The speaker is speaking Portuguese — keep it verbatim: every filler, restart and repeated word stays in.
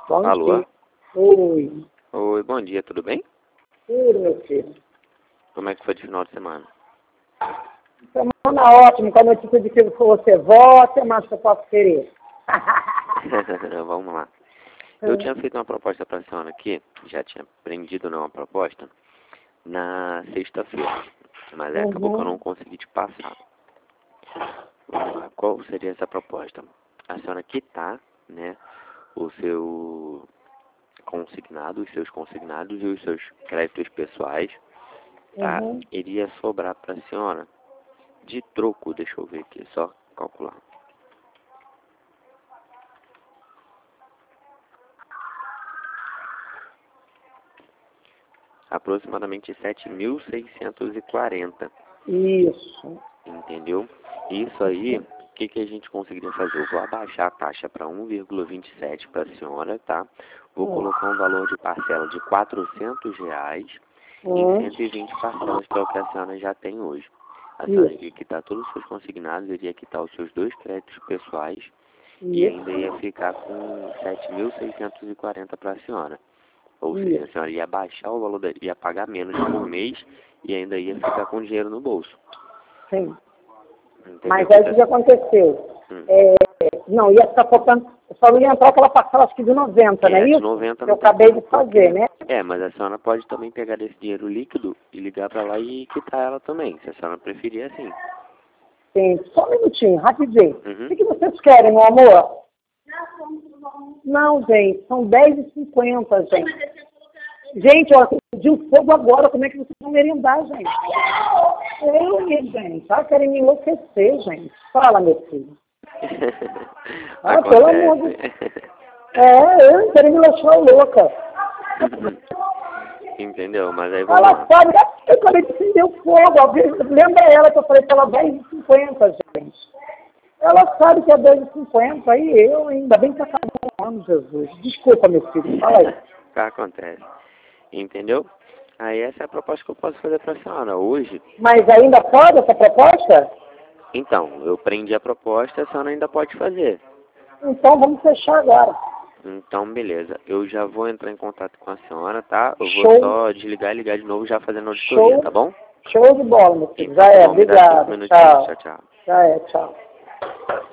Bom Alô? dia. Oi. Oi, bom dia, tudo bem? Tudo, meu filho. Como é que foi de final de semana? Semana ótima, com a notícia de que você vota, mas que eu posso querer. Vamos lá. Eu tinha feito uma proposta para a senhora aqui, já tinha prendido não uma proposta, na sexta-feira, mas aí acabou que eu não consegui te passar. Vamos lá, qual seria essa proposta? A senhora quitar, né, o seu consignado, os seus consignados e os seus créditos pessoais, tá? Uhum. Iria sobrar para a senhora de troco, deixa eu ver aqui, só calcular. Aproximadamente sete mil seiscentos e quarenta. Isso. Entendeu? Isso aí, o que, que a gente conseguiria fazer? Eu vou abaixar a taxa para um vírgula vinte e sete para a senhora, tá? Vou Hum. colocar um valor de parcela de quatrocentos reais Hum. em cento e vinte parcelas, que é o que a senhora já tem hoje. A senhora Isso. iria quitar todos os seus consignados, iria quitar os seus dois créditos pessoais e Isso. ainda ia ficar com sete mil seiscentos e quarenta para a senhora. Ou Isso. seja, a senhora ia baixar o valor, da, ia pagar menos por mês e ainda ia ficar com dinheiro no bolso. Sim. Entendeu? Mas aí o que aconteceu? Hum. É, não, ia ficar faltando, só não ia entrar aquela parcela, acho que de noventa, É, não é de isso? noventa Que eu não tem acabei como, de fazer, porque... né? É, mas a senhora pode também pegar desse dinheiro líquido e ligar pra lá e quitar ela também, se a senhora preferir assim. Sim, só um minutinho, rapidinho. Uhum. O que, que vocês querem, meu amor? Não, gente, são dez e cinquenta, gente. Gente, ó, de um fogo agora, como é que vocês vão merendar, gente? Eu, gente, ah, querem me enlouquecer, gente. Fala, meu filho. Ah, pelo amor de Deus. É, eu querem me deixar louca. Entendeu? Mas aí vamos Ela lá. sabe, eu acabei de acender o fogo. Alguém, lembra ela que eu falei para ela dez e cinquenta, gente. Ela sabe que é dez e cinquenta, aí eu ainda bem que acabou o ano, Jesus. Desculpa, meu filho, fala aí. Tá, acontece. Entendeu? Aí essa é a proposta que eu posso fazer pra senhora hoje. Mas ainda pode essa proposta? Então, eu prendi a proposta, a senhora ainda pode fazer. Então vamos fechar agora. Então, beleza. Eu já vou entrar em contato com a senhora, tá? Eu vou Show. só desligar e ligar de novo já fazendo auditoria, Show. tá bom? Show de bola, meu filho. Então, Já tá é, bom, me dá cinco obrigado. minutinhos. Tchau. Tchau, tchau. Já é, tchau.